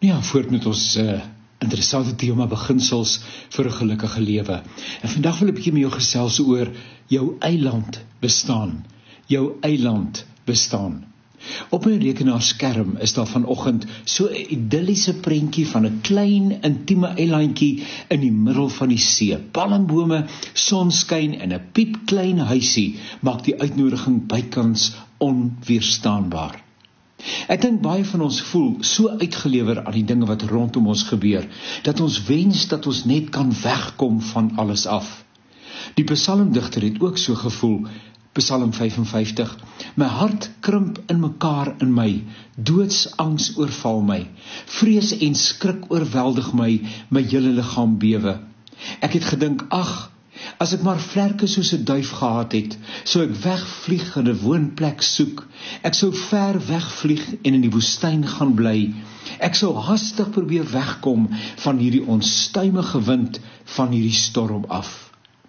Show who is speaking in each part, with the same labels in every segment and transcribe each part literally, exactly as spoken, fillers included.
Speaker 1: Ja, voort met ons uh, interessante thema beginsels vir 'n gelukkige lewe. En vandag wil ek 'n bietjie met jou gesels oor jou eiland bestaan. Jou eiland bestaan. Op my rekenaarskerm is daar vanoggend so 'n idilliese prentjie van 'n klein, intieme eilandjie in die middel van die see. Palmbome, sonskyn en 'n piepklein huisie maak die uitnodiging bykans onweerstaanbaar. Ek dink baie van ons voel so uitgelewer aan die dinge wat rondom ons gebeur, dat ons wens dat ons net kan wegkom van alles af. Die psalmdigter het ook so gevoel, Psalm vyf en vyftig, my hart krimp in mekaar in my, doodsangs oorval my, vrees en skrik oorweldig my, my hele liggaam bewe. Ek het gedink, ag, as ek maar vlerke soos 'n duif gehad het, sou ek wegvlieg en 'n woonplek soek. Ek sou ver wegvlieg en in die woestyn gaan bly. Ek sou hastig probeer wegkom van hierdie onstuimige wind, van hierdie storm af.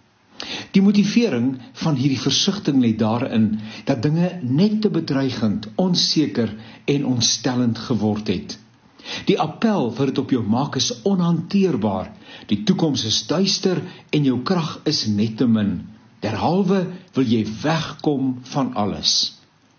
Speaker 1: Die motivering van hierdie versigtiging lê daarin dat dinge net te bedreigend, onseker en ontstellend geword het. Die appel wat dit op jou maak is onhanteerbaar. Die toekoms is duister en jou krag is net te min. Derhalwe wil jy wegkom van alles.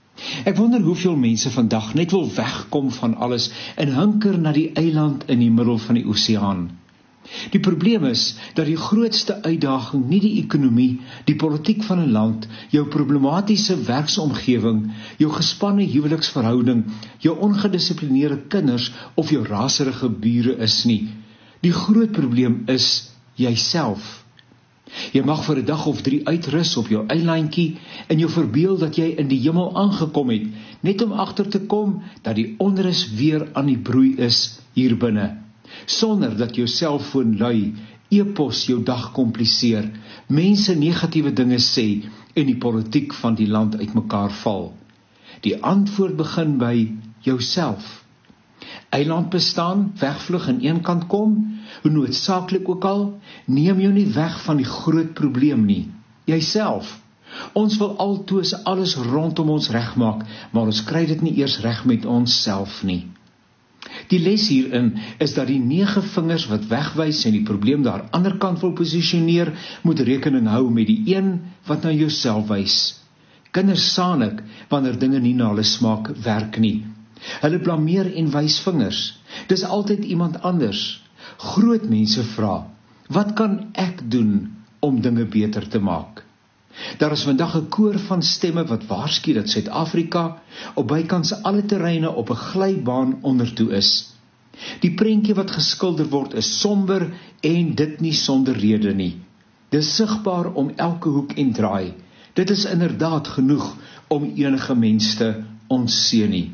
Speaker 1: Ek wonder hoeveel mense vandag net wil wegkom van alles en hunker na die eiland in die middel van die oseaan. Die probleem is dat die grootste uitdaging nie die ekonomie, die politiek van 'n land, jou problematiese werksomgewing, jou gespanne huweliksverhouding, jou ongedissiplineerde kinders of jou raserige bure is nie. Die groot probleem is jouself. Jy mag vir 'n dag of drie uitrus op jou eilandjie en jou verbeel dat jy in die hemel aangekom het, net om agter te kom dat die onrus weer aan die broei is hier binne. Sonder dat jou selfoon lui, e-pos jou dag kompliseer, mense negatiewe dinge sê en die politiek van die land uitmekaar val. Die antwoord begin by jouself. Eiland bestaan, wegvlug aan een kant kom, hoe noodsaaklik ook al, neem jou nie weg van die groot probleem nie, jouself. Ons wil altoos alles rondom ons regmaak, maar ons kry dit nie eers reg met ons self nie. Die les hierin is dat die nege vingers wat wegwys en die probleem daar ander kant wil posisioneer, moet rekening hou met die een wat na jouself wys. Kinders saanik wanneer dinge nie na hulle smaak werk nie. Hulle blameer en wys vingers. Dis altyd iemand anders. Groot mense vra, wat kan ek doen om dinge beter te maak? Daar is vandag 'n koor van stemme wat waarsku dat Suid-Afrika op bykans alle terreine op 'n glybaan ondertoe is. Die prentjie wat geskilder word is somber en dit nie sonder rede nie. Dis sigbaar om elke hoek en draai. Dit is inderdaad genoeg om enige mens te ontseën nie.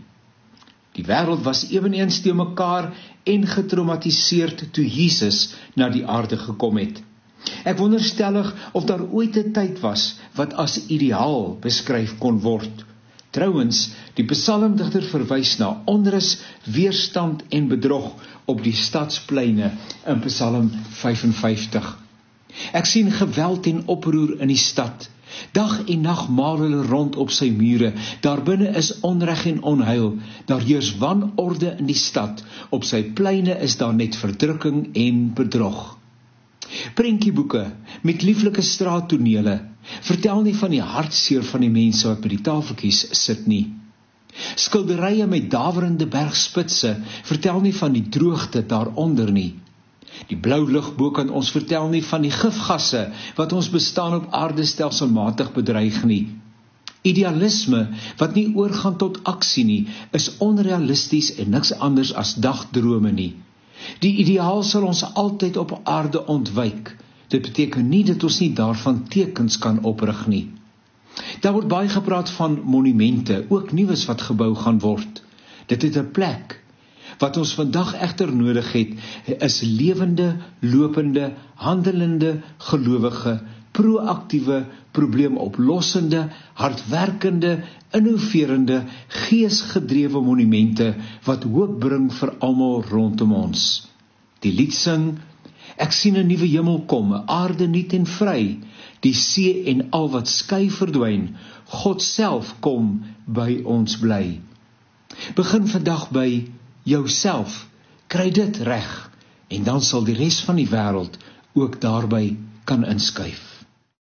Speaker 1: Die wêreld was eweneens te mekaar en getraumatiseerd toe Jesus na die aarde gekom het. Ek wonderstellig of daar ooit 'n tyd was wat as ideaal beskryf kon word. Trouwens, die psalmdigter verwys na onrus, weerstand en bedrog op die stadspleine in Psalm vyf en vyftig. Ek sien geweld en oproer in die stad. Dag en nag maal hulle rond op sy mure. Daarbinne is onreg en onheil. Daar heers wanorde in die stad. Op sy pleine is daar net verdrukking en bedrog. Prentjieboeke met lieflike straattonele vertel nie van die hartseer van die mense wat by die tafeltjies sit nie. Skilderye met dawerende bergspitse vertel nie van die droogte daaronder nie. Die blou lug bo kan ons vertel nie van die gifgasse wat ons bestaan op aarde stelselmatig bedreig nie. Idealisme wat nie oorgaan tot aksie nie, is onrealisties en niks anders as dagdrome nie. Die ideaal sal ons altyd op aarde ontwyk. Dit beteken nie dat ons nie daarvan tekens kan oprig nie. Daar word baie gepraat van monumente, ook nuus wat gebou gaan word. Dit het 'n plek. Wat ons vandag egter nodig het, is lewende, lopende, handelende, gelowige, proaktiewe, probleemoplossende, hardwerkende, innoverende, geesgedrewe monumente wat hoop bring vir almal rondom ons. Die lied sing, ek sien 'n nuwe hemel kom, 'n aarde nuut en vry, die see en al wat skei verdwyn, God self kom by ons bly. Begin vandag by jouself, Kry dit reg en dan sal die res van die wêreld ook daarby kan inskuif.